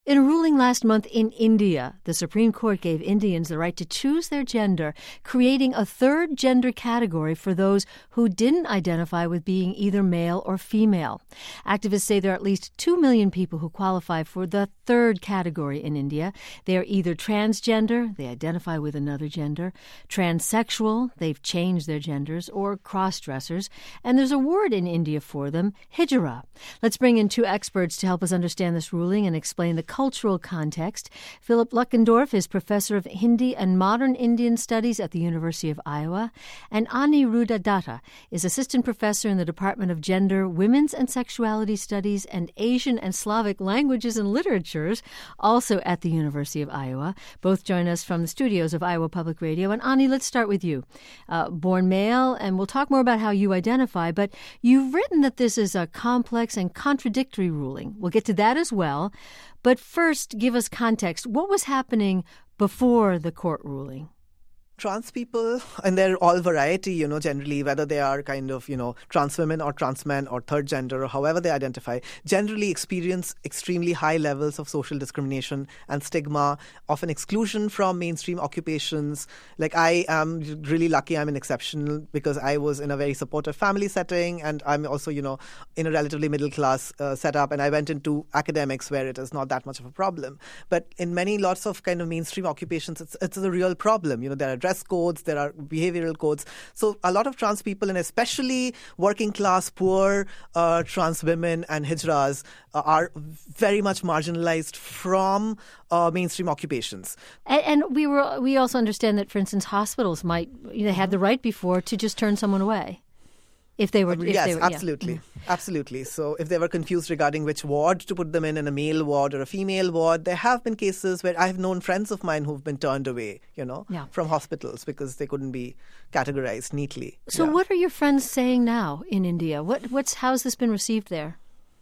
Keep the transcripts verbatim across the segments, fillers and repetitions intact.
In a ruling last month in India, the Supreme Court gave Indians the right to choose their gender, creating a third gender category for those who didn't identify with being either male or female. Activists say there are at least two million people who qualify for the third category in India. They are either transgender, they identify with another gender, transsexual, they've changed their genders, or cross-dressers. And there's a word in India for them, hijra. Let's bring in two experts to help us understand this ruling and explain the cultural context. Philip Luckendorf is professor of Hindi and Modern Indian Studies at the University of Iowa, and Aniruddha Datta is assistant professor in the Department of Gender, Women's and Sexuality Studies, and Asian and Slavic Languages and Literatures, also at the University of Iowa. Both join us from the studios of Iowa Public Radio. And Ani, let's start with you. Uh, born male, and we'll talk more about how you identify, but you've written that this is a complex and contradictory ruling. We'll get to that as well. But first, give us context. What was happening before the court ruling? Trans people, and they're all variety, you know, generally, whether they are kind of, you know, trans women or trans men or third gender or however they identify, generally experience extremely high levels of social discrimination and stigma, often exclusion from mainstream occupations. Like, I am really lucky, I'm an exception because I was in a very supportive family setting, and I'm also, you know, in a relatively middle class uh, setup, and I went into academics where it is not that much of a problem. But in many lots of kind of mainstream occupations, it's, it's a real problem. You know, there are dress codes, there are behavioral codes. So a lot of trans people, and especially working class, poor uh, trans women and hijras, uh, are very much marginalized from uh, mainstream occupations. And, and we were we also understand that, for instance, hospitals might, you know, had the right before to just turn someone away. If they were, if yes, they were, absolutely, yeah. absolutely. So if they were confused regarding which ward to put them in, in a male ward or a female ward, there have been cases where I have known friends of mine who've been turned away, you know, yeah. from hospitals because they couldn't be categorized neatly. So yeah. what are your friends saying now in India? What, what's, how's this been received there?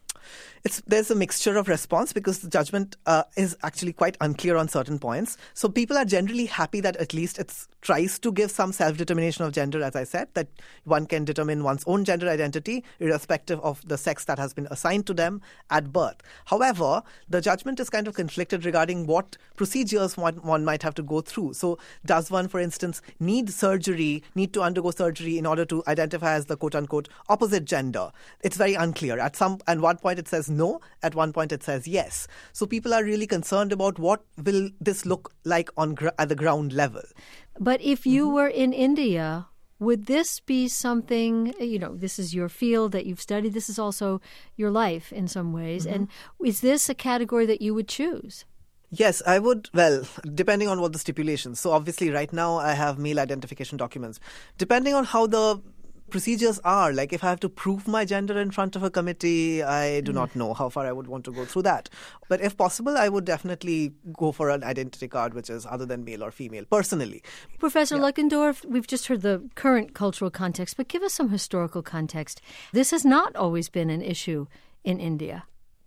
It's, there's a mixture of response because the judgment uh, is actually quite unclear on certain points. So people are generally happy that at least it tries to give some self-determination of gender, as I said, that one can determine one's own gender identity irrespective of the sex that has been assigned to them at birth. However, the judgment is kind of conflicted regarding what procedures one, one might have to go through. So does one, for instance, need surgery, need to undergo surgery in order to identify as the quote-unquote opposite gender? It's very unclear. At some, at one point it says no, at one point it says yes. So people are really concerned about what will this look like on gr- at the ground level. But if you mm-hmm. were in India, would this be something, you know, this is your field that you've studied, this is also your life in some ways, mm-hmm. and is this a category that you would choose? Yes, I would, well, depending on what the stipulations. So obviously right now I have male identification documents. Depending on how the procedures are, like if I have to prove my gender in front of a committee, I do not know how far I would want to go through that. But if possible, I would definitely go for an identity card which is other than male or female, personally. Professor yeah. Luckendorf, we've just heard the current cultural context, but give us some historical context. This has not always been an issue in India.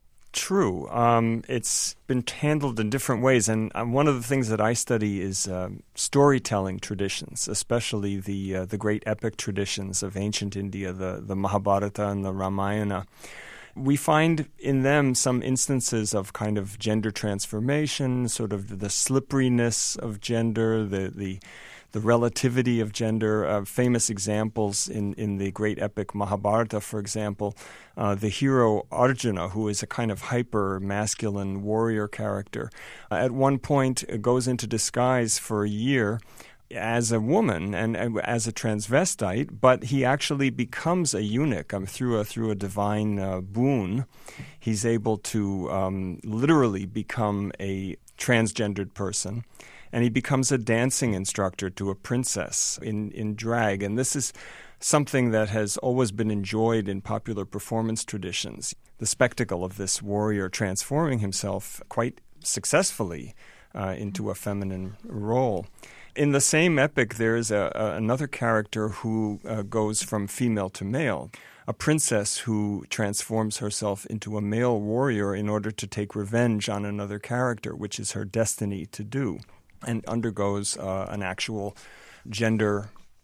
True. Um, it's been handled in different ways. And um, one of the things that I study is um, storytelling traditions, especially the uh, the great epic traditions of ancient India, the, the Mahabharata and the Ramayana. We find in them some instances of kind of gender transformation, sort of the slipperiness of gender, the the the relativity of gender. Uh, famous examples in, in the great epic Mahabharata, for example, uh, the hero Arjuna, who is a kind of hyper-masculine warrior character, uh, at one point uh, goes into disguise for a year as a woman and, and as a transvestite, but he actually becomes a eunuch um, through a through a divine uh, boon. He's able to um, literally become a transgendered person. And he becomes a dancing instructor to a princess in, in drag. And this is something that has always been enjoyed in popular performance traditions. The spectacle of this warrior transforming himself quite successfully uh, into a feminine role. In the same epic, there is a, a, another character who uh, goes from female to male. A princess who transforms herself into a male warrior in order to take revenge on another character, which is her destiny to do, and undergoes uh, an actual gender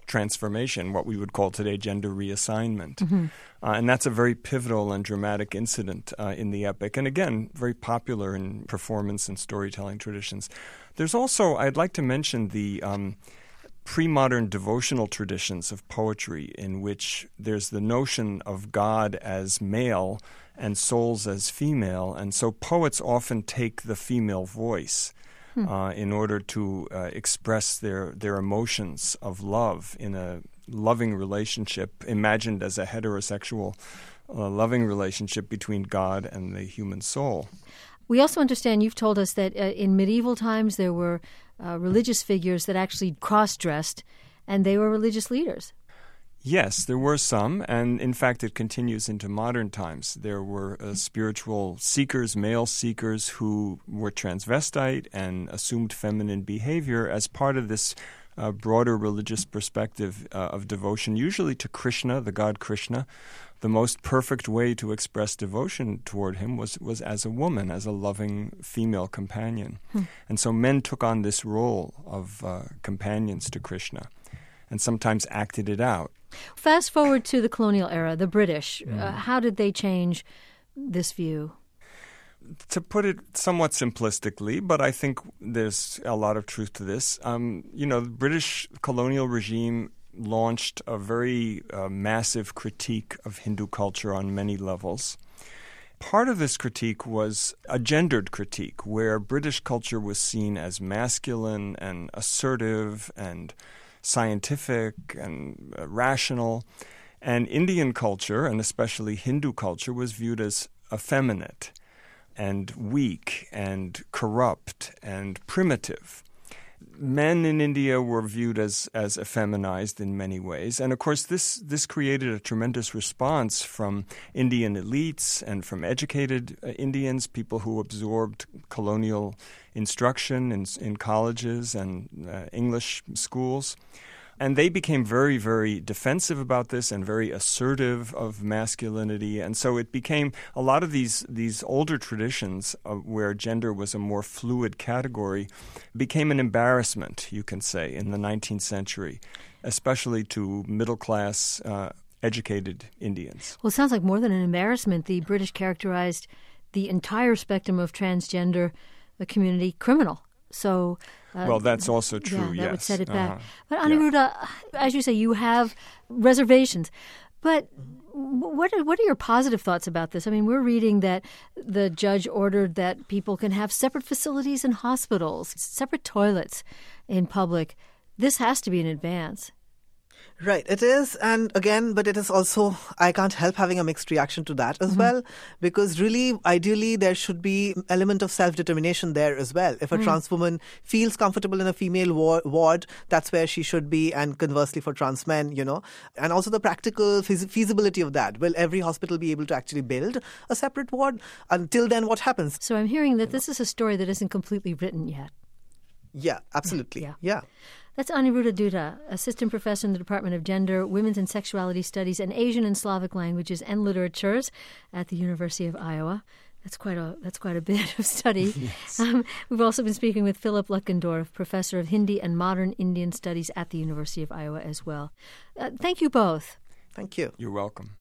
transformation, what we would call today gender reassignment. Mm-hmm. Uh, and that's a very pivotal and dramatic incident uh, in the epic, and again, very popular in performance and storytelling traditions. There's also, I'd like to mention the um, pre-modern devotional traditions of poetry, in which there's the notion of God as male and souls as female, and so poets often take the female voice hmm. uh, in order to uh, express their, their emotions of love in a loving relationship, imagined as a heterosexual uh, loving relationship between God and the human soul. We also understand, you've told us that uh, in medieval times there were uh, religious figures that actually cross-dressed, and they were religious leaders. Yes, there were some, and in fact it continues into modern times. There were uh, spiritual seekers, male seekers, who were transvestite and assumed feminine behavior as part of this uh, broader religious perspective uh, of devotion, usually to Krishna, the god Krishna. The most perfect way to express devotion toward him was, was as a woman, as a loving female companion. Hmm. And so men took on this role of uh, companions to Krishna and sometimes acted it out. Fast forward to the colonial era, the British. Mm. Uh, how did they change this view? To put it somewhat simplistically, but I think there's a lot of truth to this, um, you know, the British colonial regime launched a very uh, massive critique of Hindu culture on many levels. Part of this critique was a gendered critique, where British culture was seen as masculine and assertive and scientific and uh, rational, and Indian culture, and especially Hindu culture, was viewed as effeminate and weak and corrupt and primitive. Men in India were viewed as, as effeminized in many ways. And of course, this, this created a tremendous response from Indian elites and from educated uh, Indians, people who absorbed colonial instruction in, in colleges and uh, English schools. And they became very, very defensive about this and very assertive of masculinity. And so it became a lot of these these older traditions uh, where gender was a more fluid category became an embarrassment, you can say, in the nineteenth century, especially to middle-class, uh, educated Indians. Well, it sounds like more than an embarrassment. The British characterized the entire spectrum of transgender uh, community criminal. So, uh, well, that's also true, yeah, that yes. would set it back. Uh-huh. But Aniruddha, yeah. as you say, you have reservations. But what are, what are your positive thoughts about this? I mean, we're reading that the judge ordered that people can have separate facilities in hospitals, separate toilets in public. This has to be an advance. Right, it is. And again, but it is also, I can't help having a mixed reaction to that as mm-hmm. well, because really, ideally, there should be an element of self-determination there as well. If a mm. trans woman feels comfortable in a female war- ward, that's where she should be, and conversely for trans men, you know. And also the practical feas- feasibility of that. Will every hospital be able to actually build a separate ward? Until then, what happens? So I'm hearing that this is a story that isn't completely written yet. Yeah, absolutely. Yeah. yeah. That's Aniruddha Dutta, Assistant Professor in the Department of Gender, Women's and Sexuality Studies, and Asian and Slavic Languages and Literatures at the University of Iowa. That's quite a that's quite a bit of study. Yes. Um, we've also been speaking with Philip Luckendorf, Professor of Hindi and Modern Indian Studies at the University of Iowa as well. Uh, thank you both. Thank you. You're welcome.